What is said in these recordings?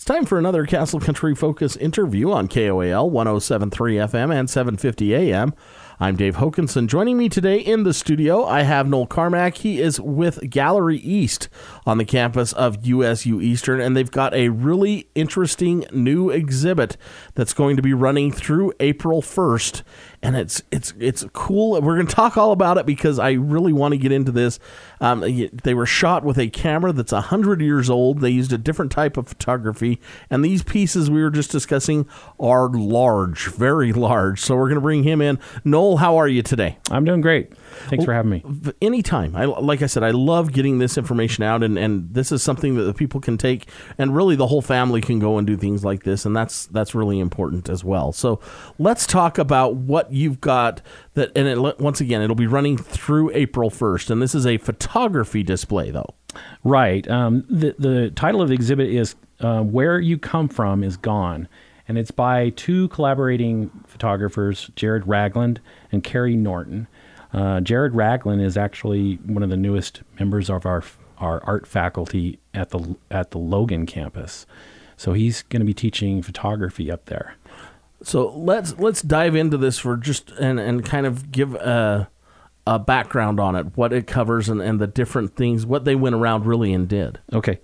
time for another Castle Country Focus interview on KOAL 107.3 FM and 750 AM. I'm Dave Hokanson. Joining me today in the studio, I have Noel Carmack. He is with Gallery East on the campus of USU Eastern, and they've got a really interesting new exhibit that's going to be running through April 1st. And it's cool. We're going to talk all about it because I really want to get into this. They were shot with a camera that's 100 years old. They used a different type of photography. And these pieces we were just discussing are large, very large. So we're going to bring him in. Noel, how are you today? I'm doing great. Thanks for having me. Anytime. Like I said, I love getting this information out, and this is something that the people can take, and really the whole family can go and do things like this, and that's really important as well. So let's talk about what you've got, once again, it'll be running through April 1st, and this is a photography display, though. Right. The title of the exhibit is Where You Come From Is Gone, and it's by two collaborating photographers, Jared Ragland and Carrie Norton. Jared Ragland is actually one of the newest members of our art faculty at the Logan campus. So he's going to be teaching photography up there. So let's dive into this for just and kind of give a background on it, what it covers and the different things, what they went around really and did. Okay.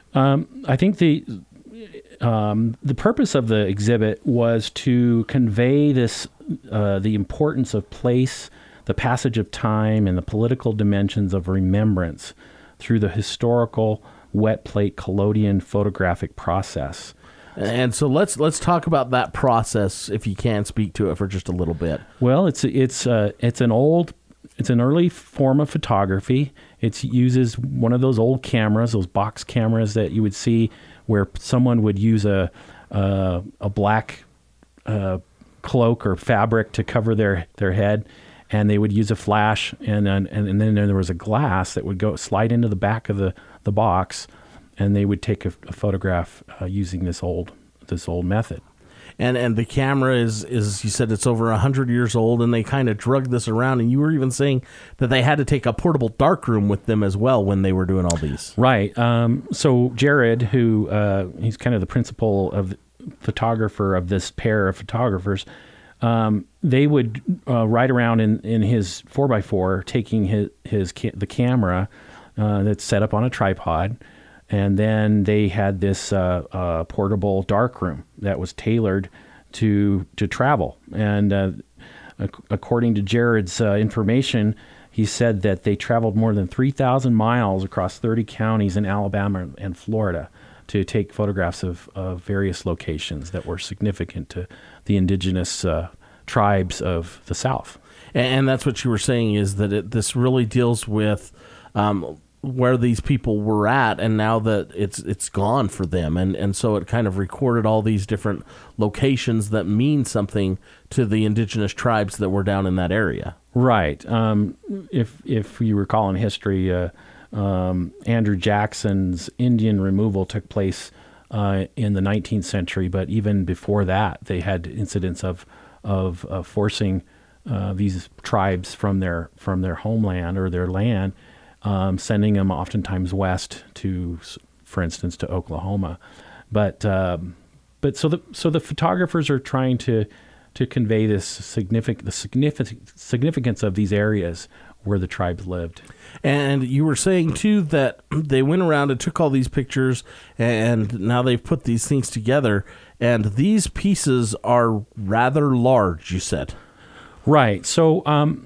I think the purpose of the exhibit was to convey this the importance of place, the passage of time, and the political dimensions of remembrance through the historical wet plate collodion photographic process. And so let's talk about that process, if you can speak to it for just a little bit. Well, it's an early form of photography. It uses one of those old cameras, those box cameras that you would see where someone would use a black cloak or fabric to cover their head. And they would use a flash, and then there was a glass that would go slide into the back of the box, and they would take a photograph using this old method. And the camera is you said it's over 100 years old, and they kind of drug this around. And you were even saying that they had to take a portable darkroom with them as well when they were doing all these. Right. So Jared, who he's kind of the principal of photographer of this pair of photographers. They would ride around in his 4x4, taking the camera that's set up on a tripod, and then they had this portable darkroom that was tailored to travel. And according to Jared's information, he said that they traveled more than 3,000 miles across 30 counties in Alabama and Florida to take photographs of various locations that were significant to the indigenous tribes of the South. And that's what you were saying, is that this really deals with where these people were at, and now that it's gone for them. And so it kind of recorded all these different locations that mean something to the indigenous tribes that were down in that area. Right. If you recall in history, Andrew Jackson's Indian removal took place in the 19th century, but even before that, they had incidents of forcing these tribes from their homeland or their land, sending them oftentimes west to, for instance, to Oklahoma. But so the photographers are trying to convey the significance of these areas where the tribes lived. And you were saying, too, that they went around and took all these pictures, and now they've put these things together, and these pieces are rather large, you said. Right. So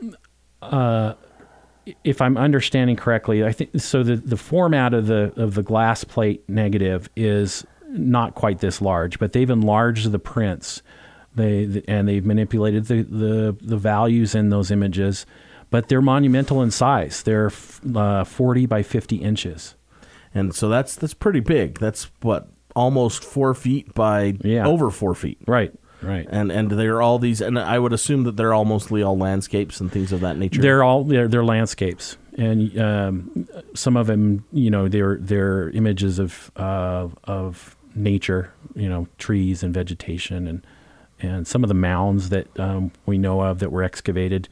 if I'm understanding correctly, I think so the format of the glass plate negative is not quite this large, but they've enlarged the prints. They've manipulated the values in those images, but they're monumental in size. They're 40 by 50 inches. And so that's pretty big. That's what, almost 4 feet by over 4 feet. Right. And they're all these, and I would assume that they're mostly all landscapes and things of that nature. They're landscapes, and some of them, they're images of nature, trees and vegetation, and some of the mounds that we know of that were excavated.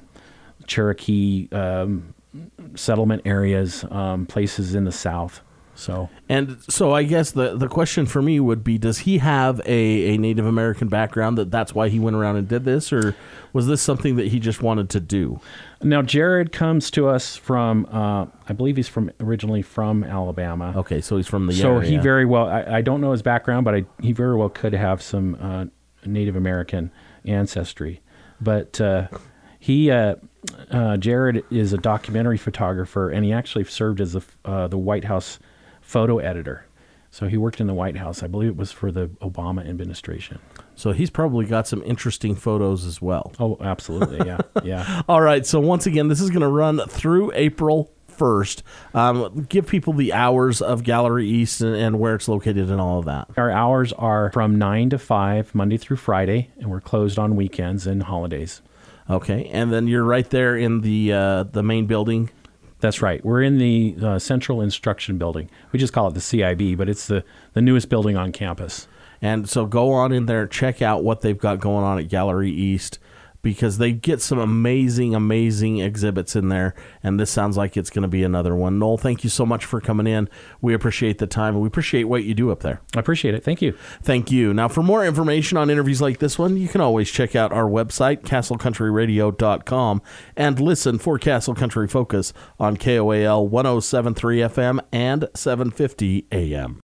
Cherokee settlement areas, places in the South. So, And so I guess the question for me would be, does he have a Native American background that's why he went around and did this, or was this something that he just wanted to do? now Jared comes to us from, I believe he's originally from Alabama. Okay, so he's from the So area. he very well, I don't know his background, but he very well could have some Native American ancestry. But Jared is a documentary photographer, and he actually served as the White House photo editor. So he worked in the White House. I believe it was for the Obama administration. So he's probably got some interesting photos as well. Oh, absolutely. Yeah. Yeah. All right, so once again, this is going to run through April 1st. Give people the hours of Gallery East and where it's located and all of that. Our hours are from 9 to 5, Monday through Friday, and we're closed on weekends and holidays. Okay, and then you're right there in the main building. That's right. We're in the Central Instruction Building. We just call it the CIB, but it's the newest building on campus. And so go on in there, check out what they've got going on at Gallery East, because they get some amazing, amazing exhibits in there, and this sounds like it's going to be another one. Noel, thank you so much for coming in. We appreciate the time, and we appreciate what you do up there. I appreciate it. Thank you. Thank you. Now, for more information on interviews like this one, you can always check out our website, castlecountryradio.com, and listen for Castle Country Focus on KOAL 107.3 FM and 750 AM.